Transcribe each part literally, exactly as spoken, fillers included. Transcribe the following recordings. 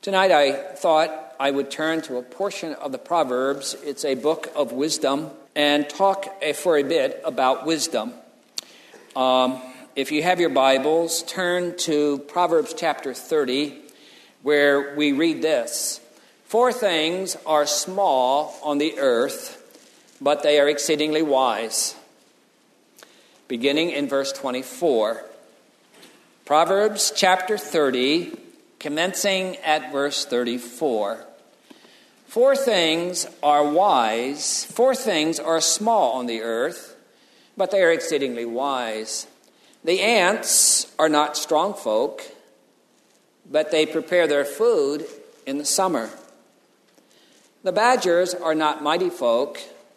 Tonight I thought I would turn to a portion of the Proverbs. It's a book of wisdom, and talk for a bit about wisdom. Um, if you have your Bibles, turn to Proverbs chapter thirty, where we read this. Four things are small on the earth, but they are exceedingly wise. Beginning in verse twenty-four. Proverbs chapter thirty, commencing at verse thirty-four. Four things are wise, four things are small on the earth, but they are exceedingly wise. The ants are not strong folk, but they prepare their food in the summer. The badgers are not mighty folk,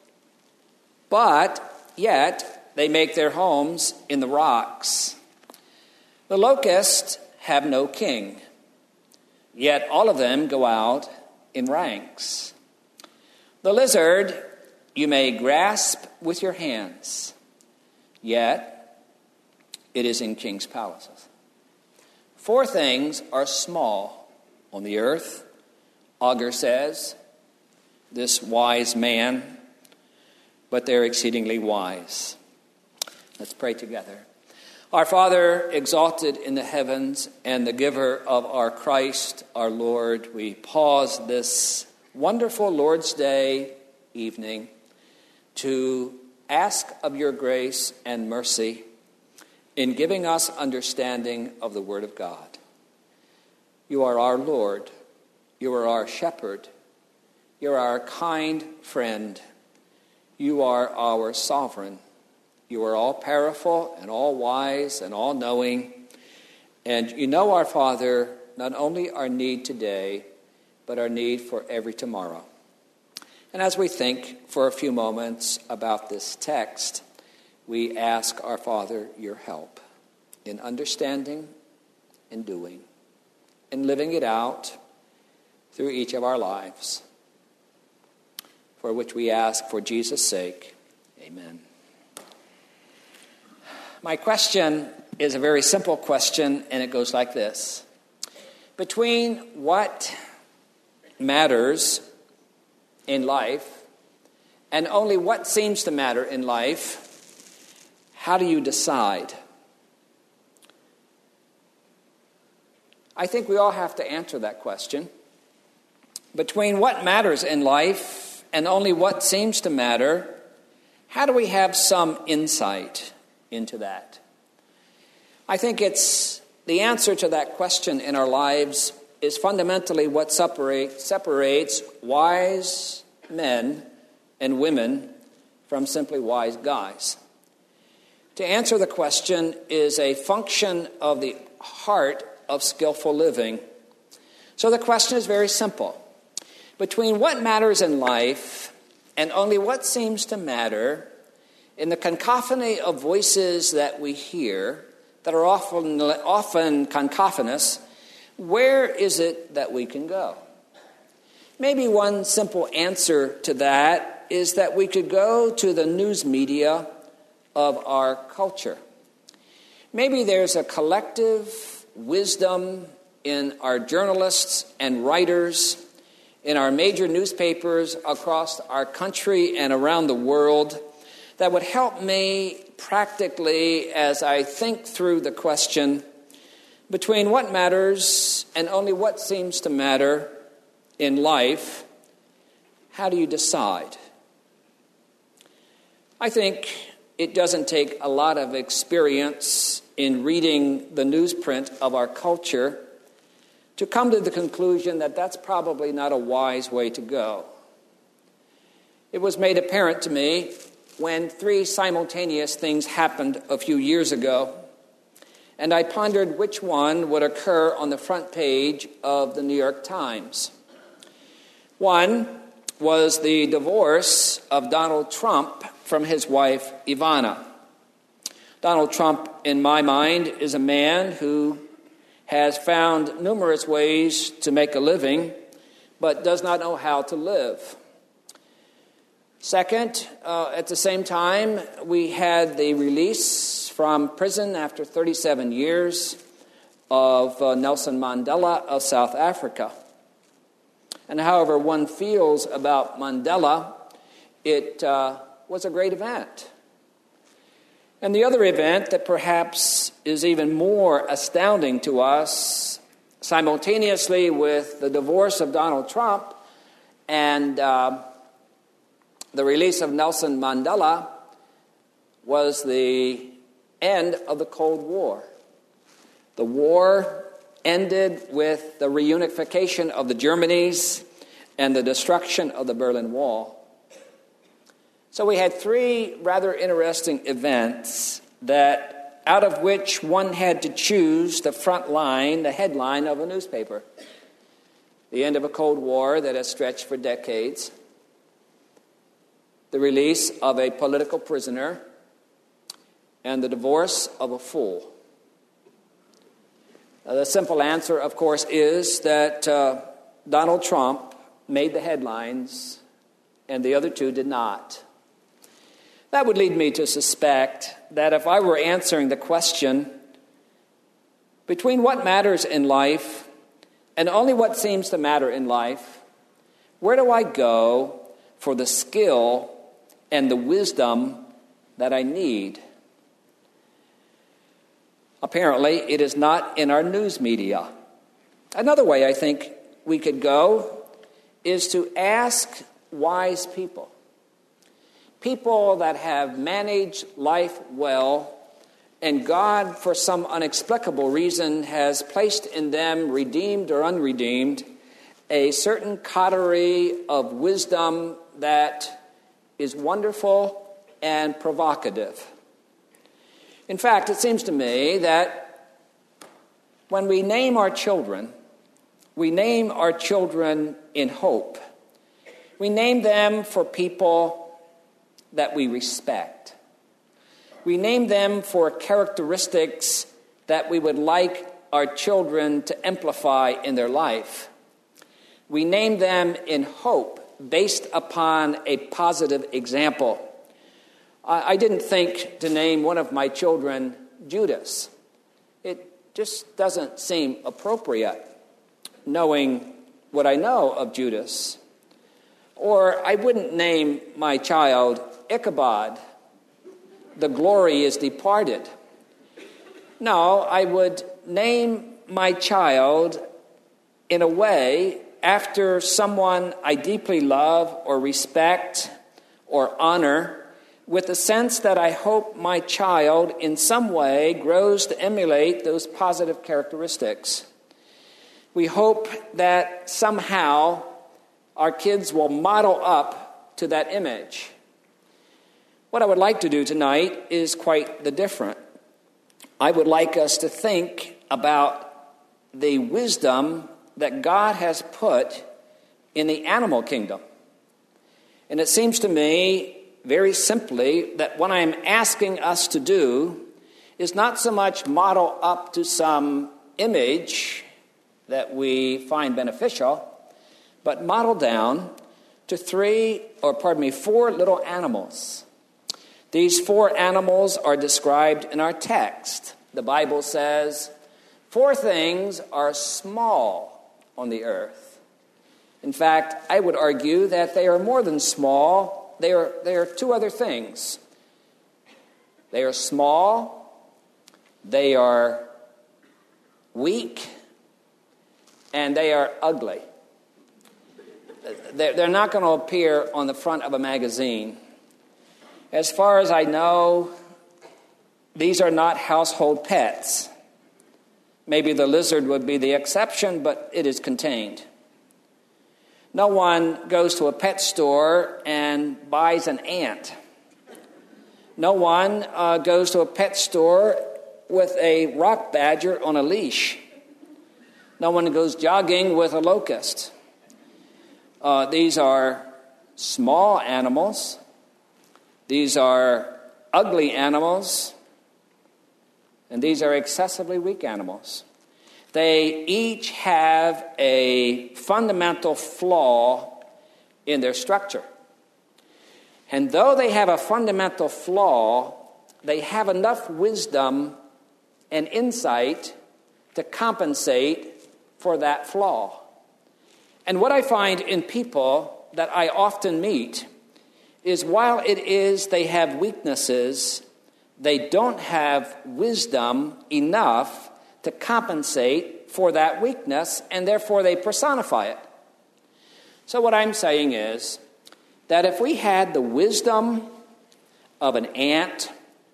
but yet they make their homes in the rocks. The locusts have no king, yet all of them go out in ranks. The lizard you may grasp with your hands, yet it is in king's palaces. Four things are small on the earth, Augur says, this wise man, but they're exceedingly wise. Let's pray together. Our Father, exalted in the heavens and the giver of our Christ, our Lord, we pause this wonderful Lord's Day evening to ask of your grace and mercy in giving us understanding of the Word of God. You are our Lord. You are our shepherd. You are our kind friend. You are our sovereign. You are all powerful and all wise and all knowing. And you know, our Father, not only our need today, but our need for every tomorrow. And as we think for a few moments about this text, we ask our Father your help in understanding and doing and living it out through each of our lives, for which we ask for Jesus' sake. Amen. My question is a very simple question, and it goes like this. Between what matters in life and only what seems to matter in life, how do you decide? I think we all have to answer that question. Between what matters in life and only what seems to matter, how do we have some insight into that? I think it's the answer to that question in our lives is fundamentally what separate, separates wise men and women from simply wise guys. To answer the question is a function of the heart of skillful living. So the question is very simple. Between what matters in life and only what seems to matter, in the cacophony of voices that we hear, that are often, often cacophonous, where is it that we can go? Maybe one simple answer to that is that we could go to the news media of our culture. Maybe there's a collective wisdom in our journalists and writers, in our major newspapers across our country and around the world, that would help me practically as I think through the question between what matters and only what seems to matter in life. How do you decide? I think it doesn't take a lot of experience in reading the newsprint of our culture to come to the conclusion that that's probably not a wise way to go. It was made apparent to me when three simultaneous things happened a few years ago, and I pondered which one would occur on the front page of the New York Times. One was the divorce of Donald Trump from his wife, Ivana. Donald Trump, in my mind, is a man who has found numerous ways to make a living, but does not know how to live. Second, uh, at the same time, we had the release from prison after thirty-seven years of uh, Nelson Mandela of South Africa. And however one feels about Mandela, it uh, was a great event. And the other event that perhaps is even more astounding to us, simultaneously with the divorce of Donald Trump and uh, the release of Nelson Mandela, was the end of the Cold War. The war ended with the reunification of the Germanys and the destruction of the Berlin Wall. So we had three rather interesting events that, out of which one had to choose the front line, the headline of a newspaper. The end of a Cold War that has stretched for decades. The release of a political prisoner. And the divorce of a fool. Uh, the simple answer, of course, is that uh, Donald Trump made the headlines and the other two did not. That would lead me to suspect that if I were answering the question between what matters in life and only what seems to matter in life, where do I go for the skill and the wisdom that I need? Apparently, it is not in our news media. Another way I think we could go is to ask wise people. People that have managed life well, and God, for some inexplicable reason, has placed in them, redeemed or unredeemed, a certain coterie of wisdom that is wonderful and provocative. In fact, it seems to me that when we name our children, we name our children in hope. We name them for people that we respect. We name them for characteristics that we would like our children to amplify in their life. We name them in hope based upon a positive example. I didn't think to name one of my children Judas. It just doesn't seem appropriate, knowing what I know of Judas. Or I wouldn't name my child Ichabod, the glory is departed. No, I would name my child in a way after someone I deeply love or respect or honor, with the sense that I hope my child in some way grows to emulate those positive characteristics. We hope that somehow our kids will model up to that image. What I would like to do tonight is quite the different. I would like us to think about the wisdom that God has put in the animal kingdom. And it seems to me, very simply, that what I'm asking us to do is not so much model up to some image that we find beneficial, but model down to three, or pardon me, four little animals. These four animals are described in our text. The Bible says, four things are small on the earth. In fact, I would argue that they are more than small. They are, they are two other things. They are small, they are weak, and they are ugly. They're, they're not going to appear on the front of a magazine. As far as I know, these are not household pets. Maybe the lizard would be the exception, but it is contained. No one goes to a pet store and buys an ant. No one uh, goes to a pet store with a rock badger on a leash. No one goes jogging with a locust. Uh, these are small animals. These are ugly animals. And these are excessively weak animals. They each have a fundamental flaw in their structure. And though they have a fundamental flaw, they have enough wisdom and insight to compensate for that flaw. And what I find in people that I often meet is while it is they have weaknesses, they don't have wisdom enough to compensate for that weakness, and therefore they personify it. So what I'm saying is that if we had the wisdom of an ant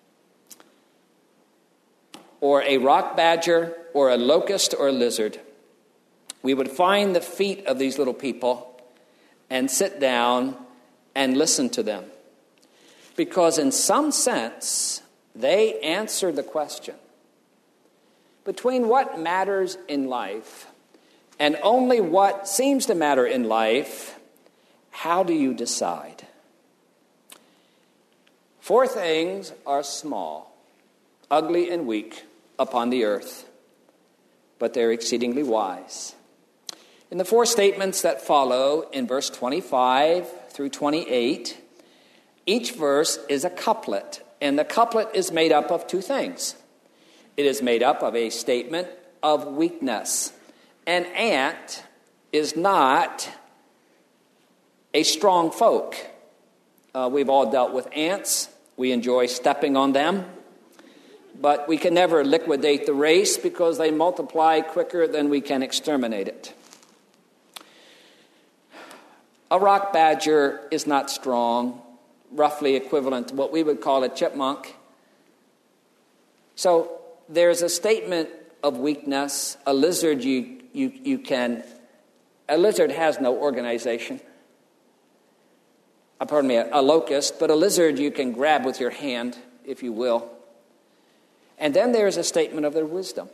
or a rock badger or a locust or a lizard, we would find the feet of these little people and sit down and listen to them. Because in some sense, they answer the question between what matters in life and only what seems to matter in life. How do you decide? Four things are small, ugly, and weak upon the earth, but they're exceedingly wise. In the four statements that follow in verse twenty-five through twenty-eight, each verse is a couplet, and the couplet is made up of two things. It is made up of a statement of weakness. An ant is not a strong folk. Uh, we've all dealt with ants. We enjoy stepping on them. But we can never liquidate the race because they multiply quicker than we can exterminate it. A rock badger is not strong, roughly equivalent to what we would call a chipmunk. So there's a statement of weakness. A lizard, you, you, you can, a lizard has no organization. Uh, pardon me, a, a locust, but a lizard you can grab with your hand, if you will. And then there's a statement of their wisdom.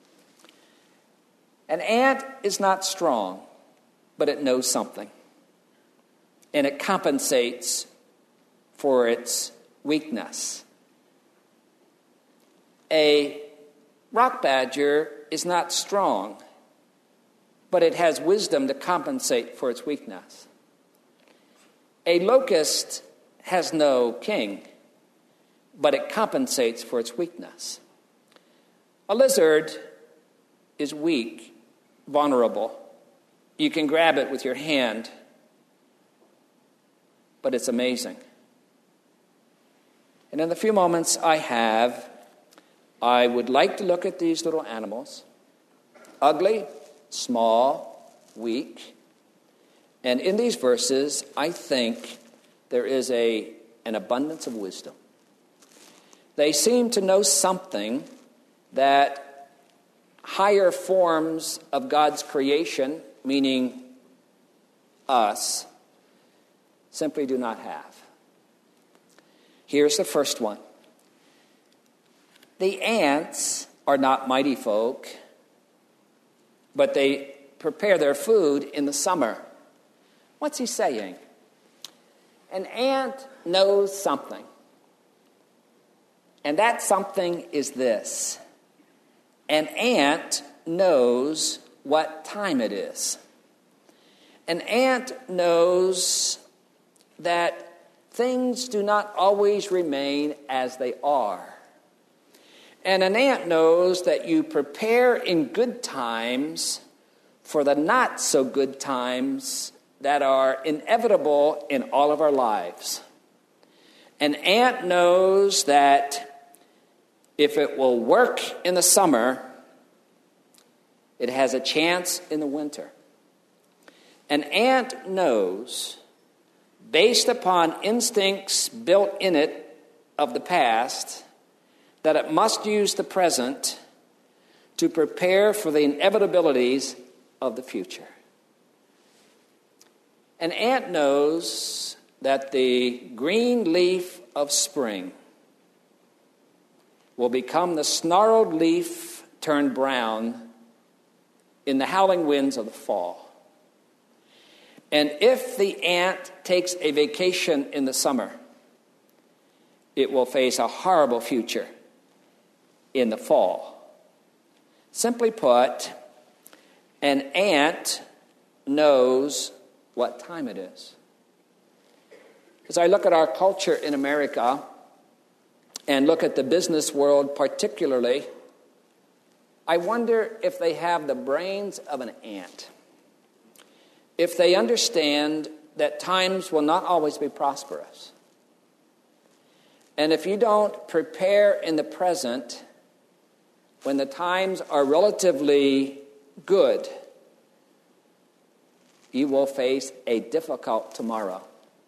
An ant is not strong, but it knows something. And it compensates for its weakness. A rock badger is not strong, but it has wisdom to compensate for its weakness. A locust has no king, but it compensates for its weakness. A lizard is weak, vulnerable. You can grab it with your hand, but it's amazing. And in the few moments I have, I would like to look at these little animals, ugly, small, weak. And in these verses, I think there is a, an abundance of wisdom. They seem to know something that higher forms of God's creation, meaning us, simply do not have. Here's the first one. The ants are not mighty folk, but they prepare their food in the summer. What's he saying? An ant knows something. And that something is this. An ant knows what time it is. An ant knows that things do not always remain as they are. And an ant knows that you prepare in good times for the not so good times that are inevitable in all of our lives. An ant knows that if it will work in the summer, it has a chance in the winter. An ant knows, based upon instincts built in it of the past, that it must use the present to prepare for the inevitabilities of the future. An ant knows that the green leaf of spring will become the snarled leaf turned brown in the howling winds of the fall. And if the ant takes a vacation in the summer, it will face a horrible future in the fall. Simply put, an ant knows what time it is. As I look at our culture in America and look at the business world particularly, I wonder if they have the brains of an ant. if they understand that times will not always be prosperous. And if you don't prepare in the present, when the times are relatively good, you will face a difficult tomorrow.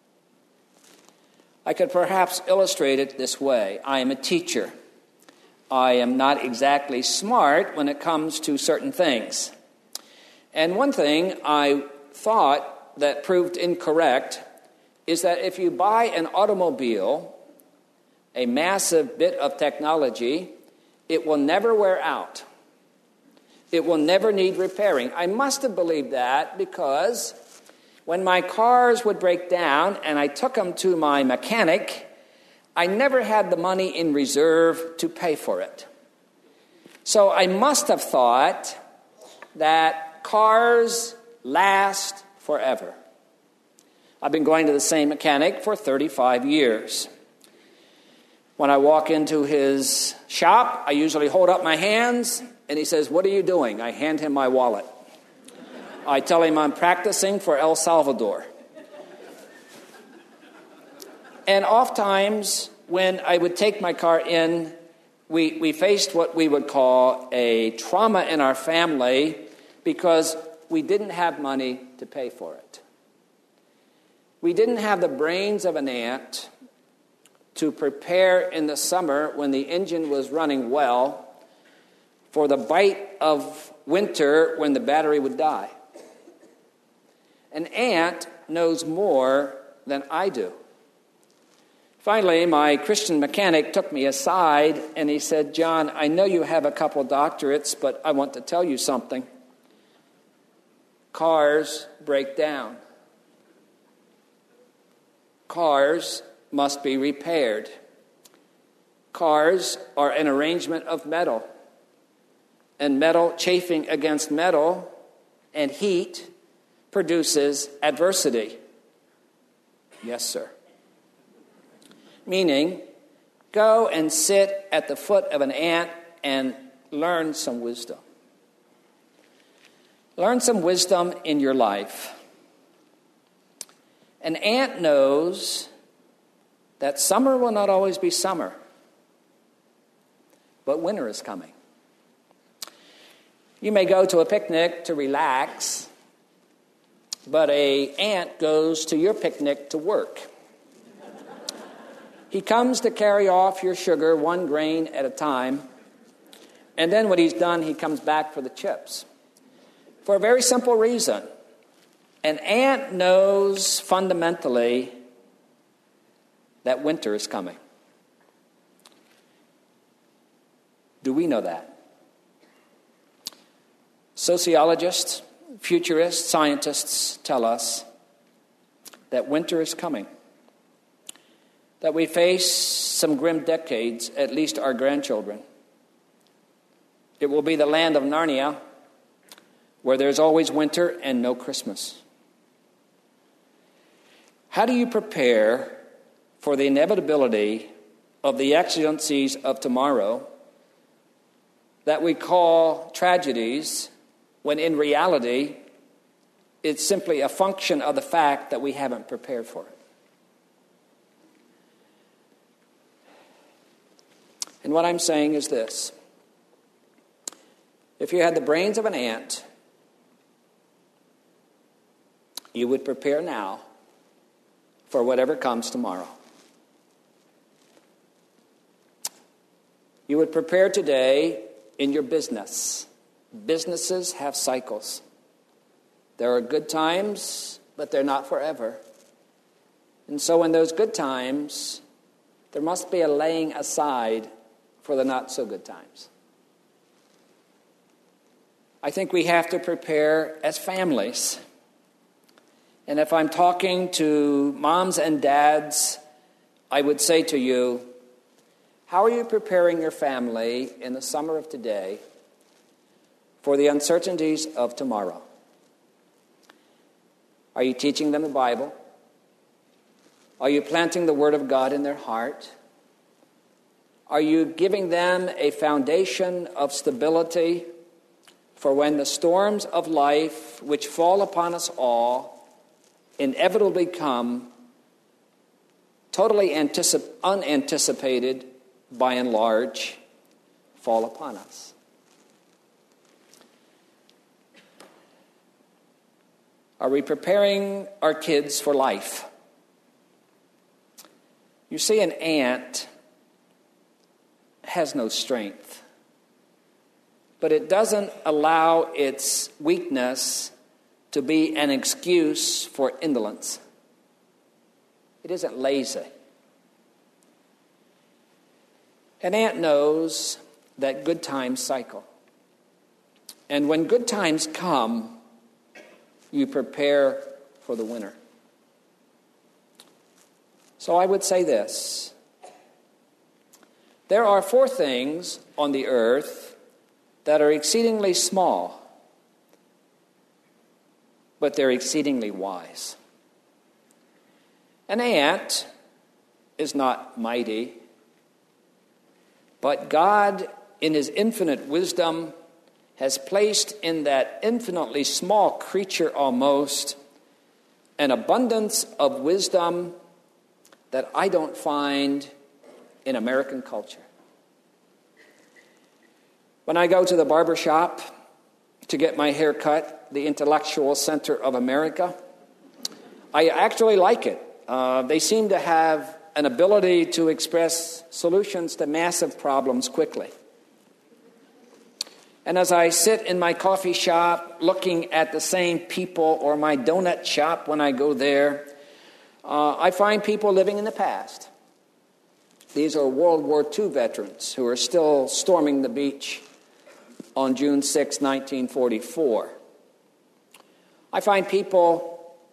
I could perhaps illustrate it this way. I am a teacher. I am not exactly smart when it comes to certain things. And one thing I thought that proved incorrect is that if you buy an automobile, a massive bit of technology, it will never wear out. It will never need repairing. I must have believed that because when my cars would break down and I took them to my mechanic, I never had the money in reserve to pay for it. So I must have thought that cars last forever. I've been going to the same mechanic for thirty-five years. When I walk into his shop, I usually hold up my hands, and he says, "What are you doing?" I hand him my wallet. I tell him I'm practicing for El Salvador. And oftentimes, when I would take my car in, we, we faced what we would call a trauma in our family because we didn't have money to pay for it. We didn't have the brains of an ant to prepare in the summer when the engine was running well for the bite of winter when the battery would die. An ant knows more than I do. Finally, my Christian mechanic took me aside and he said, "John, I know you have a couple doctorates, but I want to tell you something. Cars break down. Cars must be repaired. Cars are an arrangement of metal, and metal chafing against metal and heat produces adversity." Yes, sir. Meaning, go and sit at the foot of an ant and learn some wisdom. Learn some wisdom in your life. An ant knows that summer will not always be summer, but winter is coming. You may go to a picnic to relax, but an ant goes to your picnic to work. He comes to carry off your sugar one grain at a time, and then when he's done, he comes back for the chips. For a very simple reason. An ant knows fundamentally that winter is coming. Do we know that? Sociologists, futurists, scientists tell us that winter is coming, that we face some grim decades, at least our grandchildren. It will be the land of Narnia, where there's always winter and no Christmas. How do you prepare for the inevitability of the exigencies of tomorrow that we call tragedies, when in reality, it's simply a function of the fact that we haven't prepared for it? And what I'm saying is this. If you had the brains of an ant, you would prepare now for whatever comes tomorrow. You would prepare today in your business. Businesses have cycles. There are good times, but they're not forever. And so in those good times, there must be a laying aside for the not-so-good times. I think we have to prepare as families. And if I'm talking to moms and dads, I would say to you, how are you preparing your family in the summer of today for the uncertainties of tomorrow? Are you teaching them the Bible? Are you planting the Word of God in their heart? Are you giving them a foundation of stability For when the storms of life which fall upon us all inevitably come, totally anticip- unanticipated by and large, fall upon us. Are we preparing our kids for life? You see, an ant has no strength, but it doesn't allow its weakness to be an excuse for indolence. It isn't lazy. An ant knows that good times cycle. And when good times come, you prepare for the winter. So I would say this. There are four things on the earth that are exceedingly small, but they're exceedingly wise. An ant is not mighty, but God, in his infinite wisdom, has placed in that infinitely small creature almost an abundance of wisdom that I don't find in American culture. When I go to the barber shop to get my hair cut, the intellectual center of America, I actually like it. Uh, they seem to have an ability to express solutions to massive problems quickly. And as I sit in my coffee shop looking at the same people, or my donut shop when I go there, uh, I find people living in the past. These are World War Two veterans who are still storming the beach on June sixth, nineteen forty-four. I find people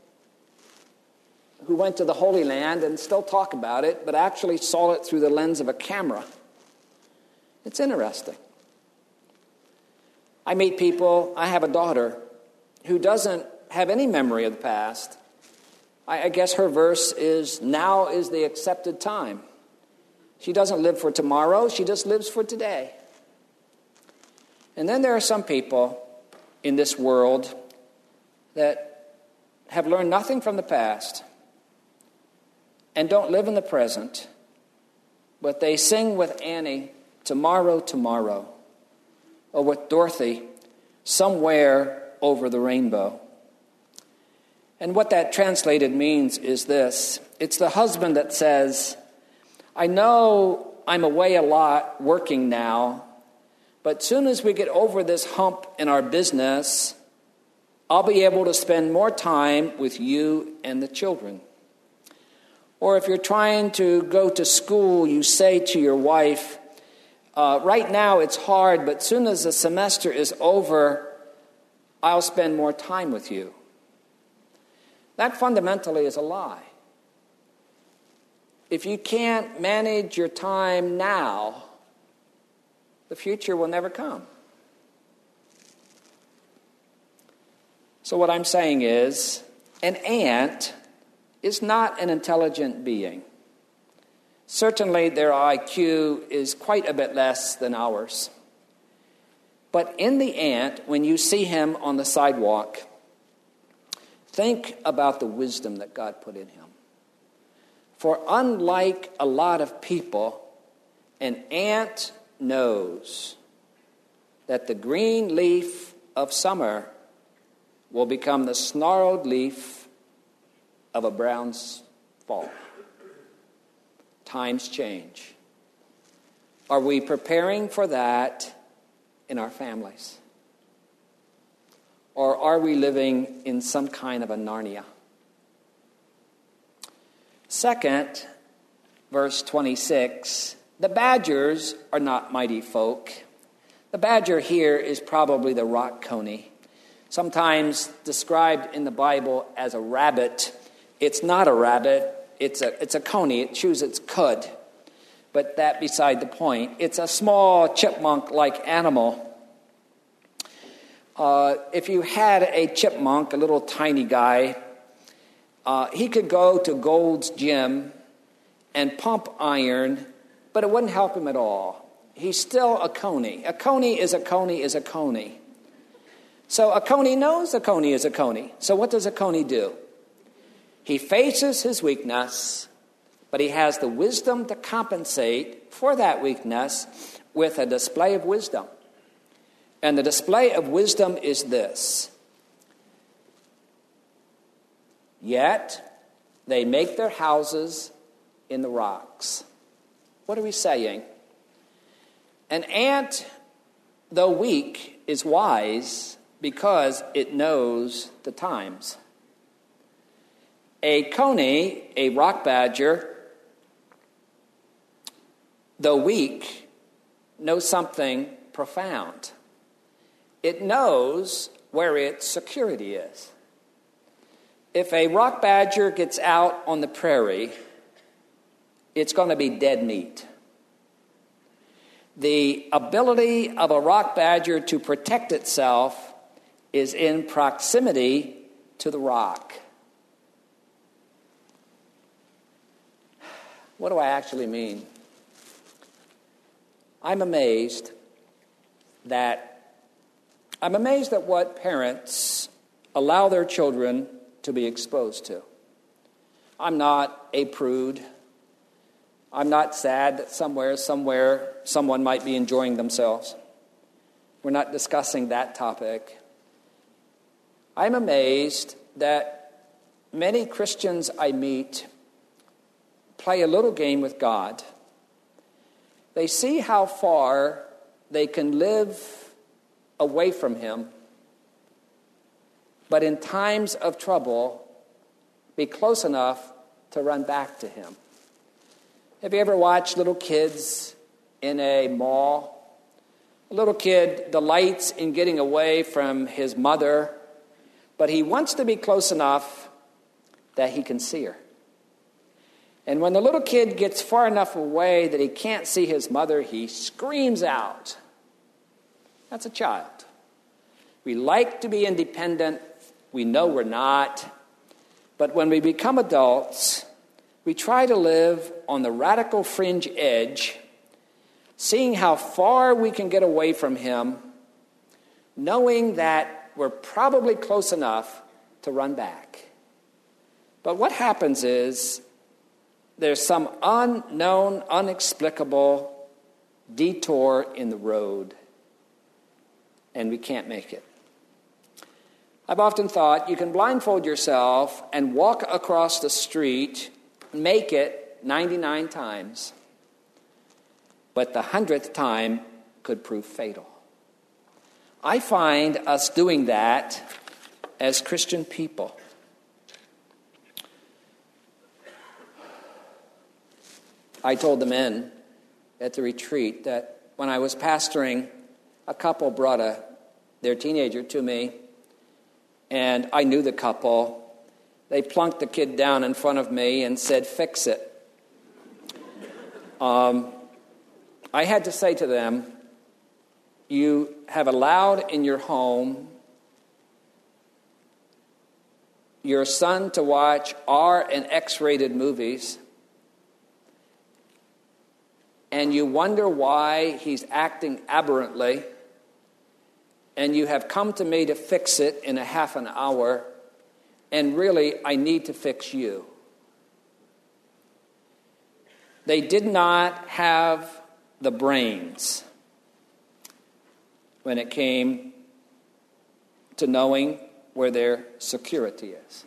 who went to the Holy Land and still talk about it, but actually saw it through the lens of a camera. It's interesting. I meet people, I have a daughter who doesn't have any memory of the past. I, I guess her verse is, now is the accepted time. She doesn't live for tomorrow, she just lives for today. And then there are some people in this world that have learned nothing from the past and don't live in the present, but they sing with Annie, tomorrow, tomorrow, or with Dorothy, somewhere over the rainbow. And what that translated means is this. It's the husband that says, I know I'm away a lot working now, but soon as we get over this hump in our business, I'll be able to spend more time with you and the children. Or if you're trying to go to school, you say to your wife, uh, right now it's hard, but soon as the semester is over, I'll spend more time with you. That fundamentally is a lie. If you can't manage your time now, the future will never come. So what I'm saying is, an ant is not an intelligent being. Certainly their I Q is quite a bit less than ours. But in the ant, when you see him on the sidewalk, think about the wisdom that God put in him. For unlike a lot of people, an ant knows that the green leaf of summer will become the snarled leaf of a brown fall. Times change. Are we preparing for that in our families? Or are we living in some kind of a Narnia? Second, verse twenty-six, the badgers are not mighty folk. The badger here is probably the rock coney, sometimes described in the Bible as a rabbit. It's not a rabbit, it's a, it's a coney, it chews its cud. But that beside the point. It's a small chipmunk-like animal. Uh, if you had a chipmunk, a little tiny guy, uh, he could go to Gold's Gym and pump iron, but it wouldn't help him at all. He's still a coney. A coney is a coney is a coney. So a coney knows a coney is a coney. So what does a coney do? He faces his weakness, but he has the wisdom to compensate for that weakness with a display of wisdom. And the display of wisdom is this. Yet they make their houses in the rocks. What are we saying? An ant, though weak, is wise because it knows the times. A coney, a rock badger, though weak, knows something profound. It knows where its security is. If a rock badger gets out on the prairie, it's going to be dead meat. The ability of a rock badger to protect itself is in proximity to the rock. What do I actually mean? I'm amazed that I'm amazed at what parents allow their children to be exposed to. I'm not a prude. I'm not sad that somewhere, somewhere, someone might be enjoying themselves. We're not discussing that topic. I'm amazed that many Christians I meet play a little game with God. They see how far they can live away from him, but in times of trouble, be close enough to run back to him. Have you ever watched little kids in a mall? A little kid delights in getting away from his mother, but he wants to be close enough that he can see her. And when the little kid gets far enough away that he can't see his mother, he screams out. That's a child. We like to be independent. We know we're not. But when we become adults, we try to live on the radical fringe edge, seeing how far we can get away from him, knowing that we're probably close enough to run back. But what happens is there's some unknown, inexplicable detour in the road, and we can't make it. I've often thought you can blindfold yourself and walk across the street, make it ninety-nine times, but the hundredth time could prove fatal. I find us doing that as Christian people. I told the men at the retreat that when I was pastoring, a couple brought a, their teenager to me, and I knew the couple. They plunked the kid down in front of me and said, "Fix it." Um, I had to say to them, you have allowed in your home your son to watch R and X-rated movies, and you wonder why he's acting aberrantly, and you have come to me to fix it in a half an hour, and really, I need to fix you. They did not have the brains when it came to knowing where their security is.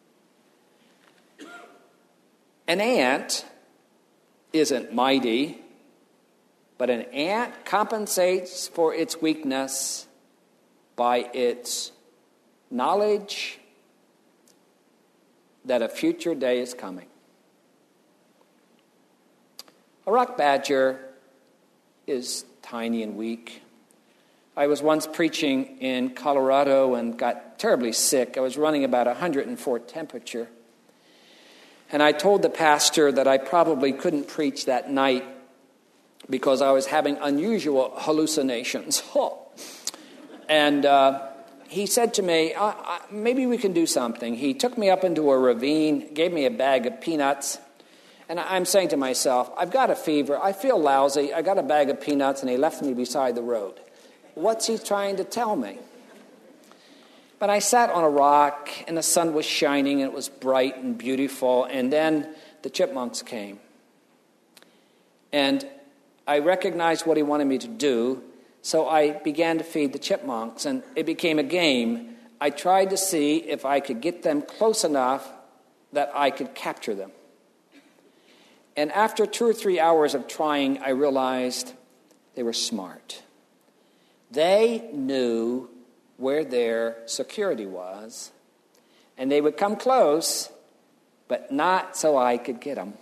An ant isn't mighty, but an ant compensates for its weakness by its knowledge that a future day is coming. A rock badger is tiny and weak. I was once preaching in Colorado and got terribly sick. I was running about one hundred four temperature. And I told the pastor that I probably couldn't preach that night because I was having unusual hallucinations. And uh, he said to me, uh, uh, maybe we can do something. He took me up into a ravine, gave me a bag of peanuts. And I'm saying to myself, I've got a fever. I feel lousy. I got a bag of peanuts, and he left me beside the road. What's he trying to tell me? But I sat on a rock, and the sun was shining, and it was bright and beautiful, and then the chipmunks came. And I recognized what he wanted me to do, so I began to feed the chipmunks, and it became a game. I tried to see if I could get them close enough that I could capture them. And after two or three hours of trying, I realized they were smart. They knew where their security was, and they would come close, but not so I could get them.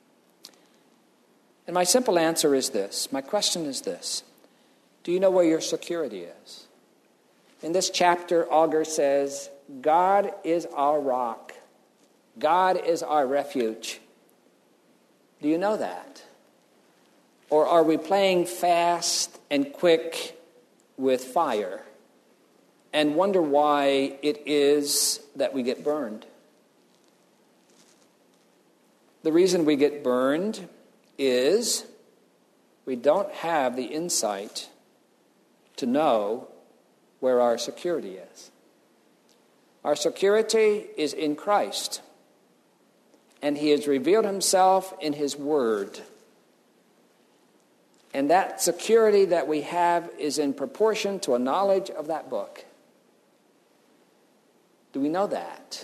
And my simple answer is this. My question is this. Do you know where your security is? In this chapter, Augur says, God is our rock. God is our refuge. Do you know that? Or are we playing fast and quick with fire and wonder why it is that we get burned? The reason we get burned is we don't have the insight to know where our security is. Our security is in Christ, and he has revealed himself in his word. And that security that we have is in proportion to a knowledge of that book. Do we know that?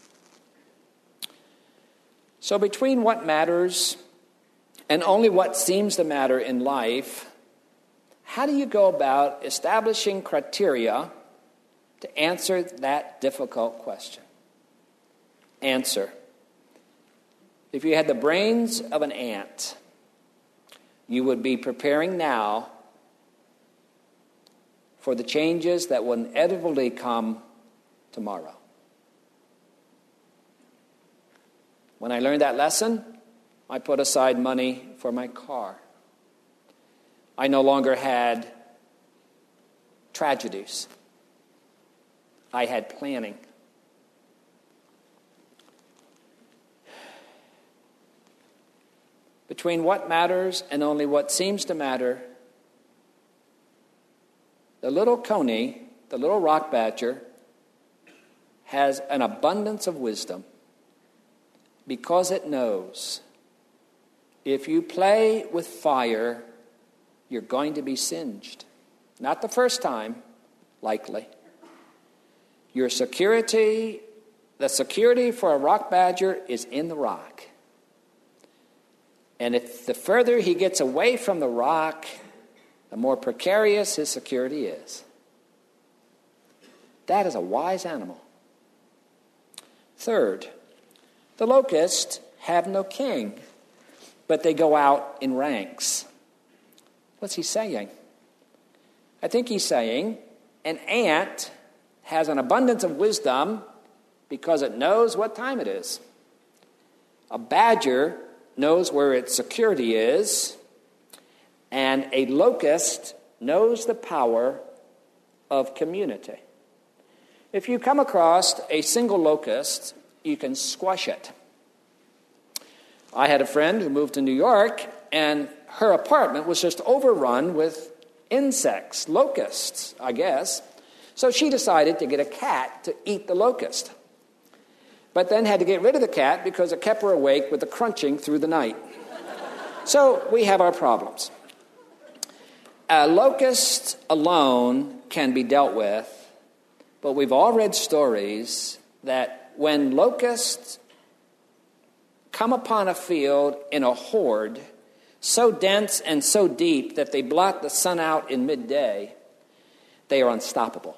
So between what matters and only what seems to matter in life, how do you go about establishing criteria to answer that difficult question? Answer. If you had the brains of an ant, you would be preparing now for the changes that will inevitably come tomorrow. When I learned that lesson, I put aside money for my car. I no longer had tragedies. I had planning. Between what matters and only what seems to matter, the little coney, the little rock badger, has an abundance of wisdom because it knows if you play with fire, you're going to be singed. Not the first time, likely. Your security, the security for a rock badger is in the rock. And if the further he gets away from the rock, the more precarious his security is. That is a wise animal. Third, the locusts have no king, but they go out in ranks. What's he saying? I think he's saying an ant has an abundance of wisdom because it knows what time it is. A badger knows where its security is, and a locust knows the power of community. If you come across a single locust, you can squash it. I had a friend who moved to New York, and her apartment was just overrun with insects, locusts, I guess. So she decided to get a cat to eat the locust, but then had to get rid of the cat because it kept her awake with the crunching through the night. So we have our problems. A locust alone can be dealt with, but we've all read stories that when locusts come upon a field in a horde so dense and so deep that they blot the sun out in midday, they are unstoppable.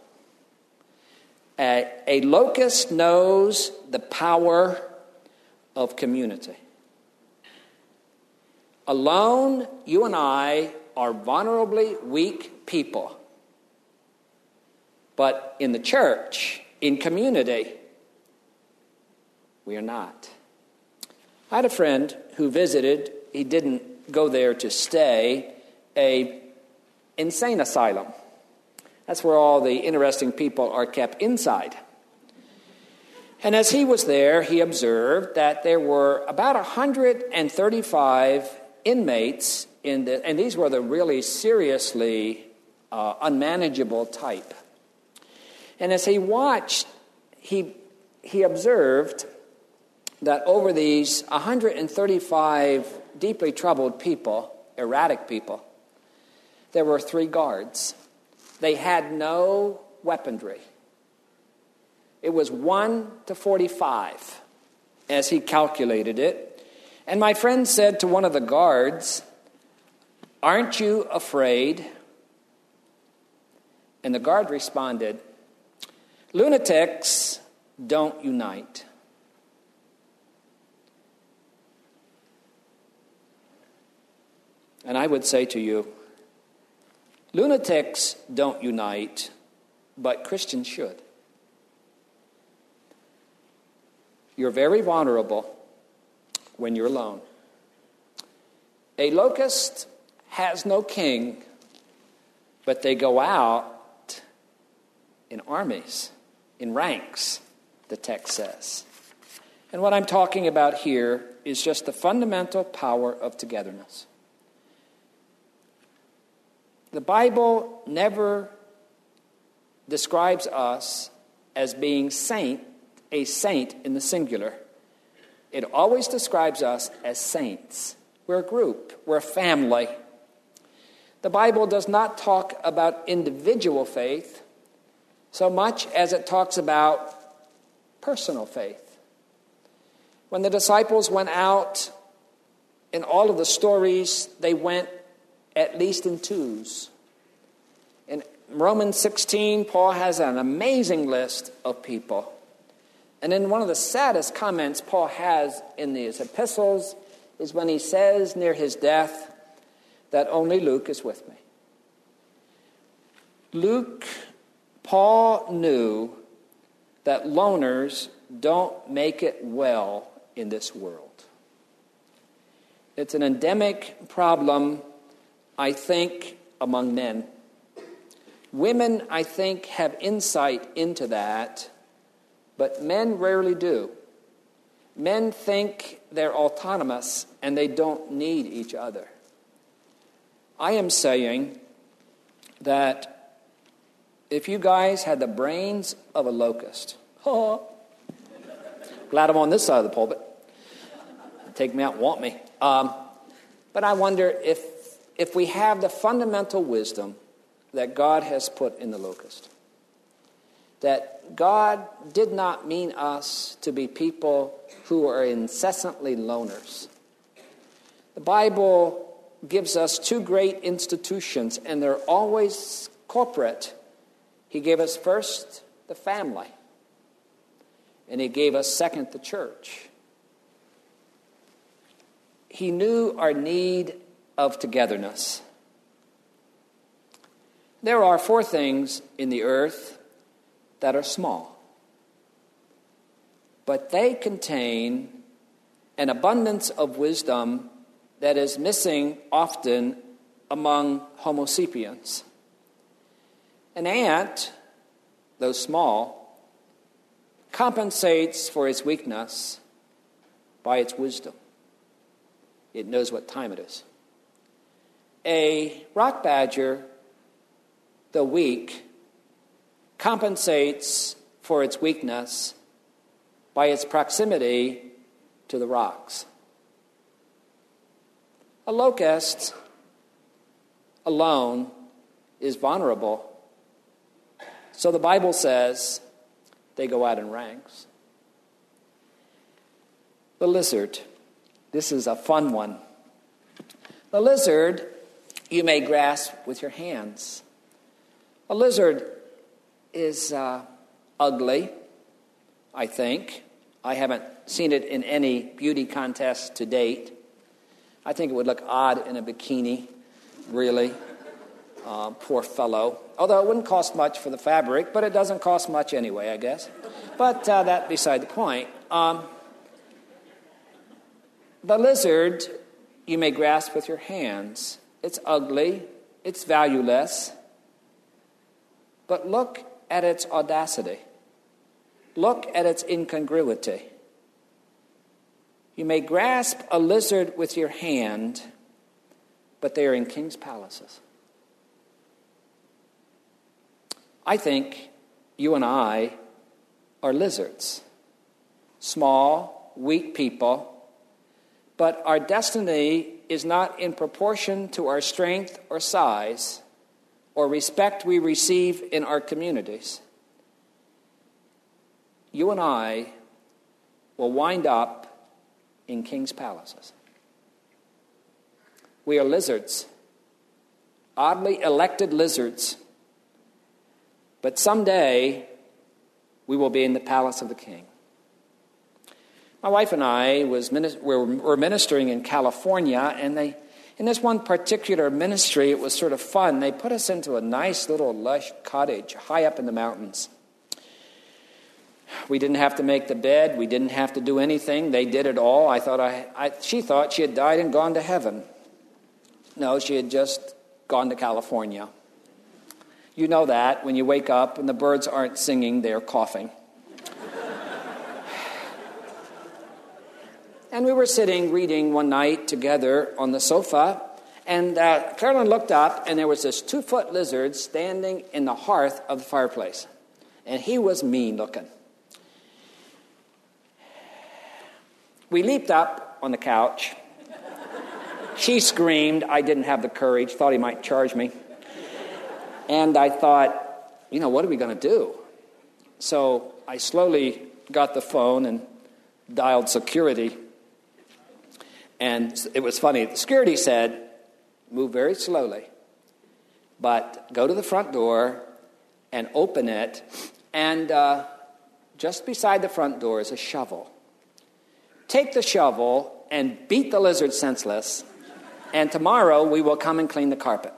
A, a locust knows the power of community. Alone, you and I are vulnerably weak people. But in the church, in community, we are not. I had a friend who visited, he didn't go there to stay, a insane asylum. That's where all the interesting people are kept inside. And as he was there, he observed that there were about one hundred thirty-five inmates in the, and these were the really seriously uh, unmanageable type. And as he watched, he, he observed that over these one hundred thirty-five deeply troubled people, erratic people, there were three guards. They had no weaponry. It was one to forty-five, as he calculated it. And my friend said to one of the guards, "Aren't you afraid?" And the guard responded, "Lunatics don't unite." And I would say to you, lunatics don't unite, but Christians should. You're very vulnerable when you're alone. A locust has no king, but they go out in armies, in ranks, the text says. And what I'm talking about here is just the fundamental power of togetherness. The Bible never describes us as being saint, a saint in the singular. It always describes us as saints. We're a group. We're a family. The Bible does not talk about individual faith so much as it talks about personal faith. When the disciples went out, in all of the stories, they went at least in twos. In Romans sixteen, Paul has an amazing list of people. And then one of the saddest comments Paul has in these epistles is when he says near his death that only Luke is with me. Luke, Paul knew that loners don't make it well in this world. It's an endemic problem, I think, among men. Women, I think, have insight into that, but men rarely do. Men think they're autonomous and they don't need each other. I am saying that if you guys had the brains of a locust, oh, glad I'm on this side of the pulpit. Take me out, want me. Um, but I wonder if if we have the fundamental wisdom that God has put in the locust, that God did not mean us to be people who are incessantly loners. The Bible gives us two great institutions, and they're always corporate. He gave us first the family, and he gave us second the church. He knew our need of togetherness. There are four things in the earth that are small, but they contain an abundance of wisdom that is missing often among Homo sapiens. An ant, though small, compensates for its weakness by its wisdom. It knows what time it is. A rock badger, though weak, compensates for its weakness by its proximity to the rocks. A locust alone is vulnerable. So the Bible says they go out in ranks. The lizard. This is a fun one. The lizard you may grasp with your hands. A lizard is uh, ugly, I think. I haven't seen it in any beauty contest to date. I think it would look odd in a bikini, really. Uh, poor fellow. Although it wouldn't cost much for the fabric, but it doesn't cost much anyway, I guess. But uh, that beside the point. Um, the lizard you may grasp with your hands. It's ugly. It's valueless. But look at its audacity. Look at its incongruity. You may grasp a lizard with your hand, but they are in king's palaces. I think you and I are lizards. Small, weak people. But our destiny is not in proportion to our strength or size or respect we receive in our communities. You and I will wind up in king's palaces. We are lizards, oddly elected lizards. But someday, we will be in the palace of the king. My wife and I was were, were ministering in California, and they, in this one particular ministry, it was sort of fun. They put us into a nice little lush cottage high up in the mountains. We didn't have to make the bed. We didn't have to do anything. They did it all. I thought I, I she thought she had died and gone to heaven. No, she had just gone to California. You know that when you wake up and the birds aren't singing, they're coughing. And we were sitting reading one night together on the sofa, and uh, Carolyn looked up, and there was this two-foot lizard standing in the hearth of the fireplace. And he was mean-looking. We leaped up on the couch. She screamed. I didn't have the courage, thought he might charge me. And I thought, you know, what are we going to do? So I slowly got the phone and dialed security. And it was funny. The security said, move very slowly, but go to the front door and open it. And uh, just beside the front door is a shovel. Take the shovel and beat the lizard senseless, and tomorrow we will come and clean the carpet.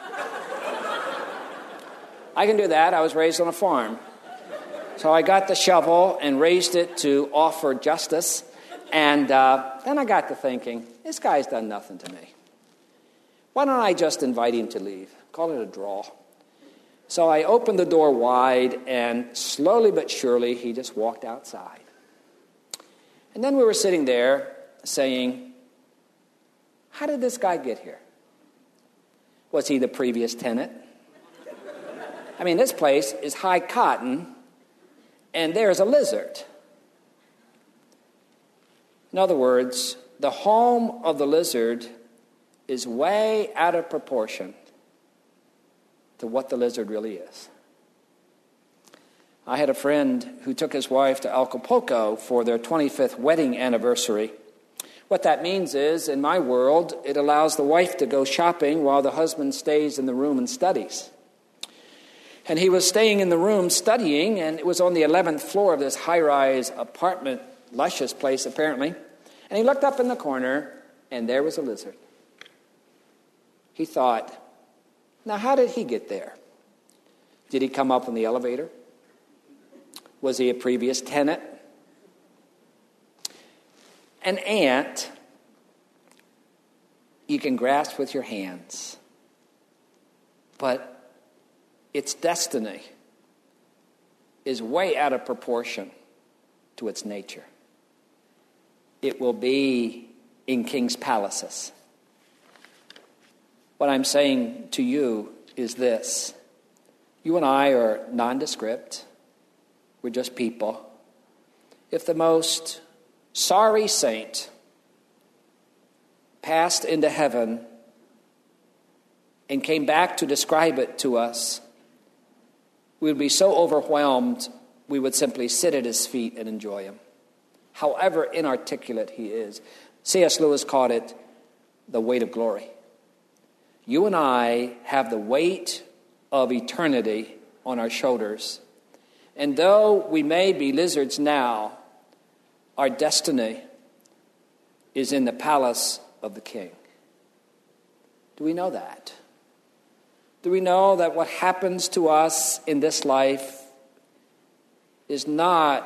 I can do that. I was raised on a farm. So I got the shovel and raised it to offer justice. And uh, then I got to thinking, this guy's done nothing to me. Why don't I just invite him to leave? Call it a draw. So I opened the door wide, and slowly but surely, he just walked outside. And then we were sitting there saying, how did this guy get here? Was he the previous tenant? I mean, this place is high cotton, and there's a lizard. In other words, the home of the lizard is way out of proportion to what the lizard really is. I had a friend who took his wife to Acapulco for their twenty-fifth wedding anniversary. What that means is, in my world, it allows the wife to go shopping while the husband stays in the room and studies. And he was staying in the room studying, and it was on the eleventh floor of this high-rise apartment, luscious place apparently. And he looked up in the corner, and there was a lizard. He thought, now how did he get there? Did he come up in the elevator? Was he a previous tenant? An ant you can grasp with your hands, but its destiny is way out of proportion to its nature. It will be in king's palaces. What I'm saying to you is this. You and I are nondescript. We're just people. If the most sorry saint passed into heaven and came back to describe it to us, we would be so overwhelmed we would simply sit at his feet and enjoy him. However inarticulate he is. C S Lewis called it the weight of glory. You and I have the weight of eternity on our shoulders. And though we may be lizards now, our destiny is in the palace of the king. Do we know that? Do we know that what happens to us in this life is not,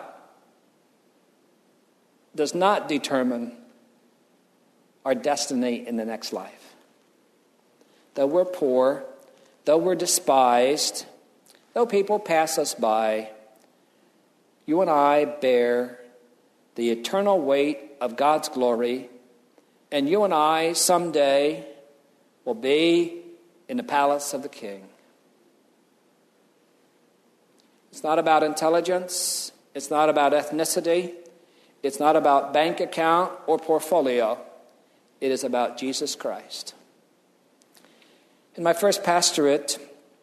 does not determine our destiny in the next life? Though we're poor, though we're despised, though people pass us by, you and I bear the eternal weight of God's glory, and you and I someday will be in the palace of the king. It's not about intelligence. It's not about ethnicity. It's not about bank account or portfolio. It is about Jesus Christ. In my first pastorate,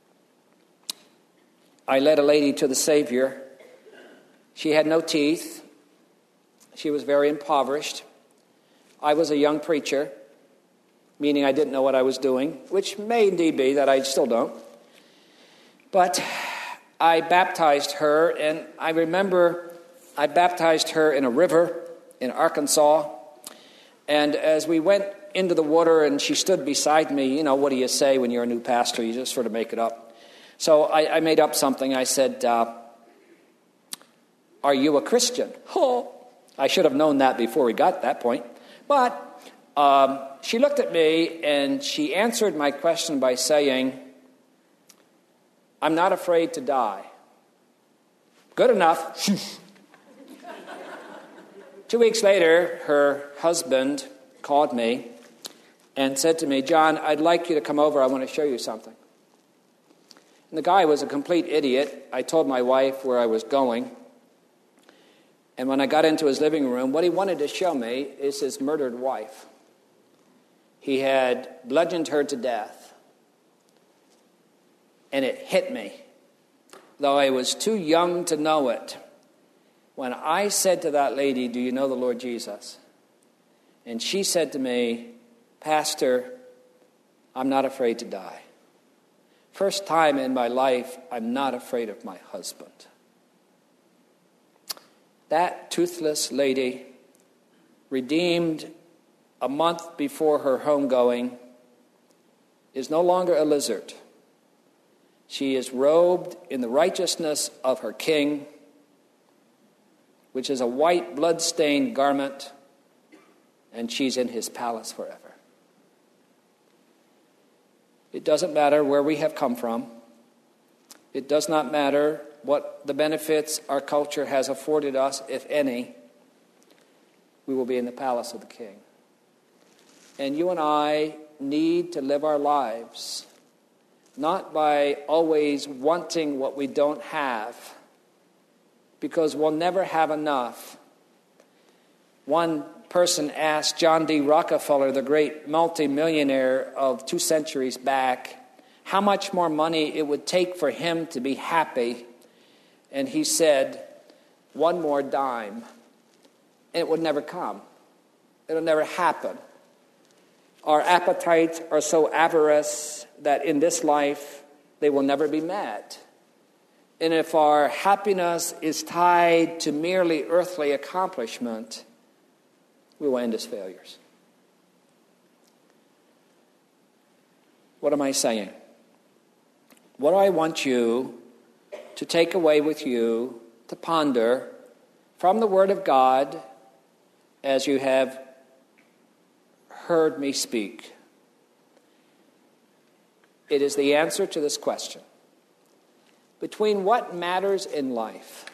I led a lady to the Savior. She had no teeth. She was very impoverished. I was a young preacher, meaning I didn't know what I was doing, which may indeed be that I still don't. But I baptized her, and I remember I baptized her in a river in Arkansas. And as we went into the water and she stood beside me, you know, what do you say when you're a new pastor? You just sort of make it up. So I, I made up something. I said, uh, are you a Christian? Oh, I should have known that before we got to that point. But um, she looked at me and she answered my question by saying, I'm not afraid to die. Good enough. Two weeks later, her husband called me and said to me, John, I'd like you to come over. I want to show you something. And the guy was a complete idiot. I told my wife where I was going. And when I got into his living room, what he wanted to show me is his murdered wife. He had bludgeoned her to death. And it hit me, though I was too young to know it, when I said to that lady, do you know the Lord Jesus? And she said to me, Pastor, I'm not afraid to die. First time in my life, I'm not afraid of my husband. That toothless lady, redeemed a month before her homegoing, is no longer a lizard. She is robed in the righteousness of her king, which is a white blood-stained garment, and she's in his palace forever. It doesn't matter where we have come from. It does not matter what the benefits our culture has afforded us, if any. We will be in the palace of the king. And you and I need to live our lives not by always wanting what we don't have, because we'll never have enough. One person asked John D. Rockefeller, the great multimillionaire of two centuries back, how much more money it would take for him to be happy. And he said, one more dime. And it would never come. It'll never happen. Our appetites are so avaricious that in this life they will never be met. And if our happiness is tied to merely earthly accomplishment, we will end as failures. What am I saying? What I want you to take away with you, to ponder from the Word of God as you have heard me speak. It is the answer to this question. Between what matters in life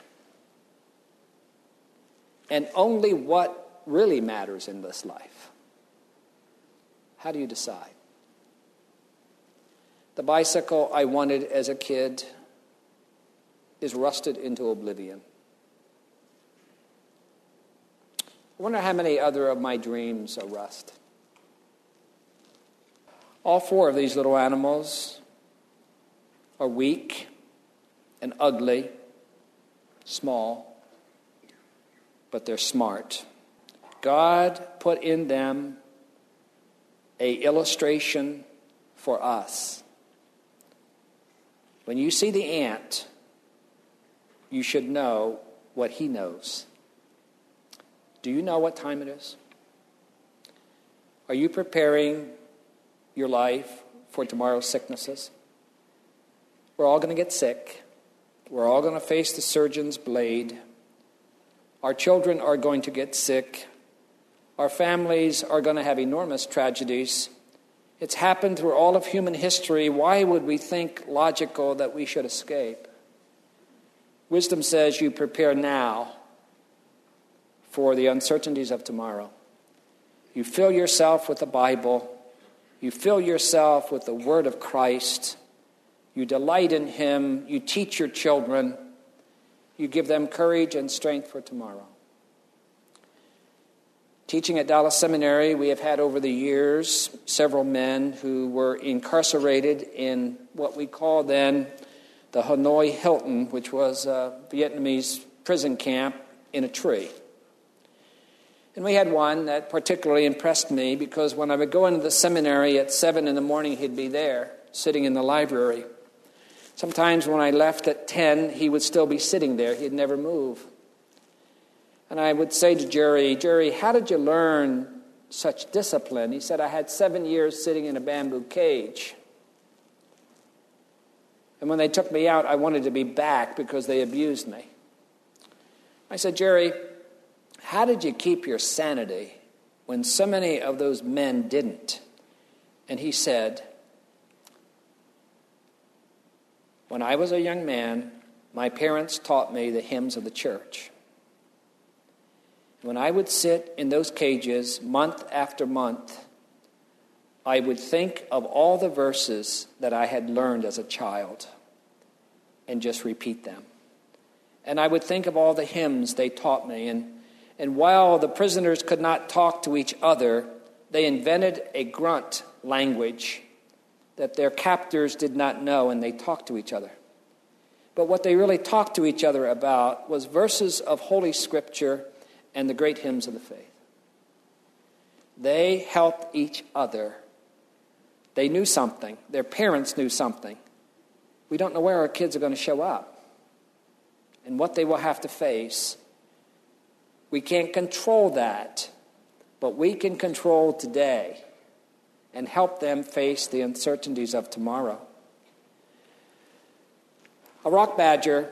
and only what really matters in this life, how do you decide? The bicycle I wanted as a kid is rusted into oblivion. I wonder how many other of my dreams are rust. All four of these little animals are weak and ugly, small, but they're smart. God put in them an illustration for us. When you see the ant, you should know what he knows. Do you know what time it is? Are you preparing your life for tomorrow's sicknesses? We're all going to get sick. We're all going to face the surgeon's blade. Our children are going to get sick. Our families are going to have enormous tragedies. It's happened through all of human history. Why would we think logical that we should escape? Wisdom says you prepare now for the uncertainties of tomorrow. You fill yourself with the Bible. You fill yourself with the Word of Christ. You delight in Him. You teach your children. You give them courage and strength for tomorrow. Teaching at Dallas Seminary, we have had over the years several men who were incarcerated in what we call then the Hanoi Hilton, which was a Vietnamese prison camp in a tree. And we had one that particularly impressed me because when I would go into the seminary at seven in the morning, he'd be there, sitting in the library. Sometimes when I left at ten, he would still be sitting there. He'd never move. And I would say to Jerry, Jerry, how did you learn such discipline? He said, I had seven years sitting in a bamboo cage. And when they took me out, I wanted to be back because they abused me. I said, Jerry, how did you keep your sanity when so many of those men didn't? And he said, when I was a young man, my parents taught me the hymns of the church. When I would sit in those cages month after month, I would think of all the verses that I had learned as a child and just repeat them. And I would think of all the hymns they taught me. And, and while the prisoners could not talk to each other, they invented a grunt language that their captors did not know, and they talked to each other. But what they really talked to each other about was verses of Holy Scripture and the great hymns of the faith. They helped each other. They knew something. Their parents knew something. We don't know where our kids are going to show up and what they will have to face. We can't control that, but we can control today and help them face the uncertainties of tomorrow. A rock badger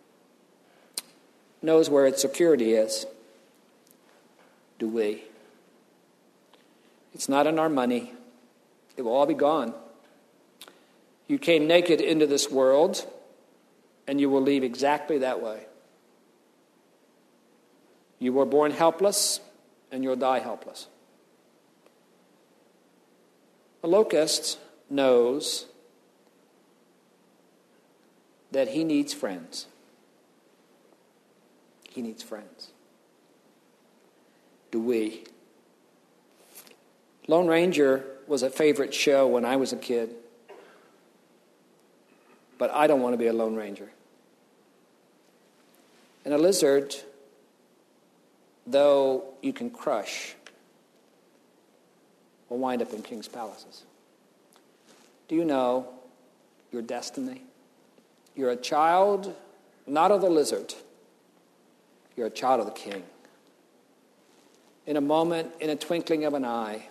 knows where its security is. Do we? It's not in our money. It will all be gone. You came naked into this world, and you will leave exactly that way. You were born helpless, and you'll die helpless. A locust knows that he needs friends. He needs friends. Do we? Lone Ranger was a favorite show when I was a kid. But I don't want to be a Lone Ranger. And a lizard, though you can crush, will wind up in king's palaces. Do you know your destiny? You're a child, not of the lizard. You're a child of the king. In a moment, in a twinkling of an eye,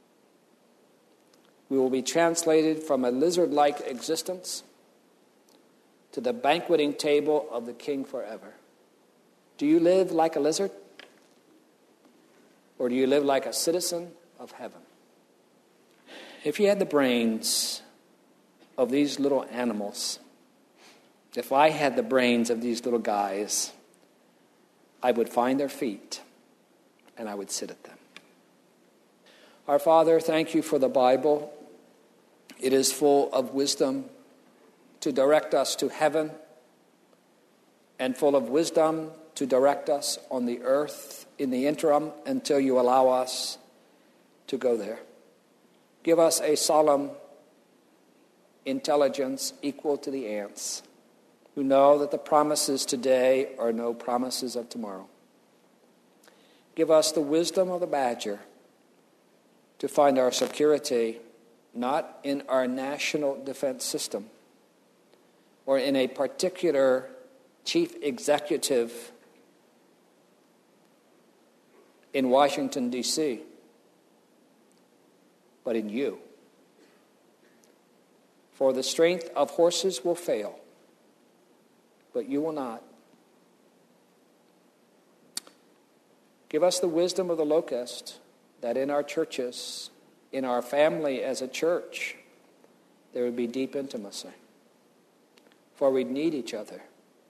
we will be translated from a lizard-like existence to the banqueting table of the king forever. Do you live like a lizard? Or do you live like a citizen of heaven? If you had the brains of these little animals, if I had the brains of these little guys, I would find their feet and I would sit at them. Our Father, thank you for the Bible. It is full of wisdom to direct us to heaven and full of wisdom to direct us on the earth in the interim until you allow us to go there. Give us a solemn intelligence equal to the ants who know that the promises today are no promises of tomorrow. Give us the wisdom of the badger to find our security not in our national defense system or in a particular chief executive in Washington, D C, but in you. For the strength of horses will fail, but you will not. Give us the wisdom of the locust, that in our churches, in our family as a church, there would be deep intimacy. For we need each other.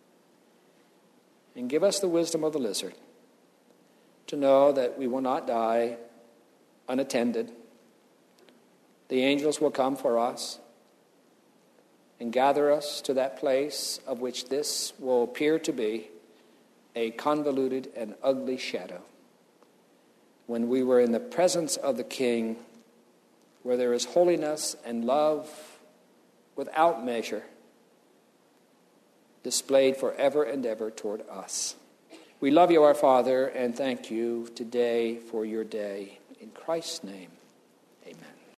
And give us the wisdom of the lizard, to know that we will not die unattended. The angels will come for us and gather us to that place of which this will appear to be a convoluted and ugly shadow. When we were in the presence of the King, where there is holiness and love without measure, displayed forever and ever toward us. We love you, our Father, and thank you today for your day. In Christ's name.